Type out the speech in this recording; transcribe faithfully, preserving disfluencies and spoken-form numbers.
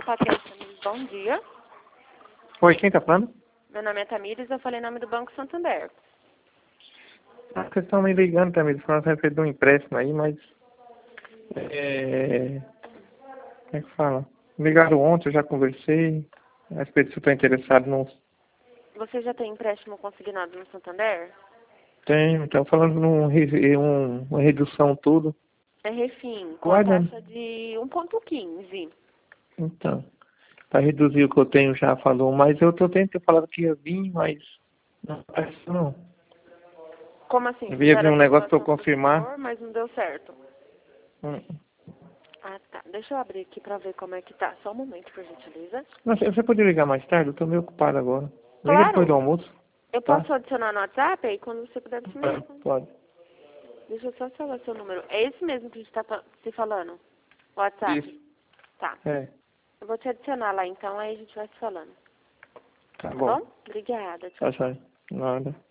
falar que é Tamires, bom dia. Oi, quem tá falando? Meu nome é Tamires, eu falei em nome do Banco Santander. Ah, vocês estão me ligando, Tamires, falando a respeito de um empréstimo aí, mas... É... Como é que fala? Me ligaram ontem, eu já conversei. A respeito se eu estou interessado no... Você já tem empréstimo consignado no Santander? Tenho, estão falando num, re- um, uma redução tudo. É Refim, com a Guarda. taxa de um ponto quinze. Então, para reduzir o que eu tenho já falou, mas eu tô tentando falar que ia vir, mas não apareceu não. Como assim? Eu ia vir Fizeram a um negócio para eu simulação pro confirmar. senhor, mas não deu certo. Hum. Ah, tá. Deixa eu abrir aqui pra ver como é que tá. Só um momento, por gentileza. Não, você você poderia ligar mais tarde? Eu tô meio ocupado agora. Liga depois do Claro. almoço, Eu tá? posso adicionar no WhatsApp aí quando você puder você me Pode. responder. Pode. Deixa eu só falar seu número. É esse mesmo que a gente tá fa- se falando? WhatsApp? Isso. Tá. É. Eu vou te adicionar lá então, aí a gente vai se falando. Tá Tá bom. bom? Obrigada. Tchau, Tá tchau. certo. Nada.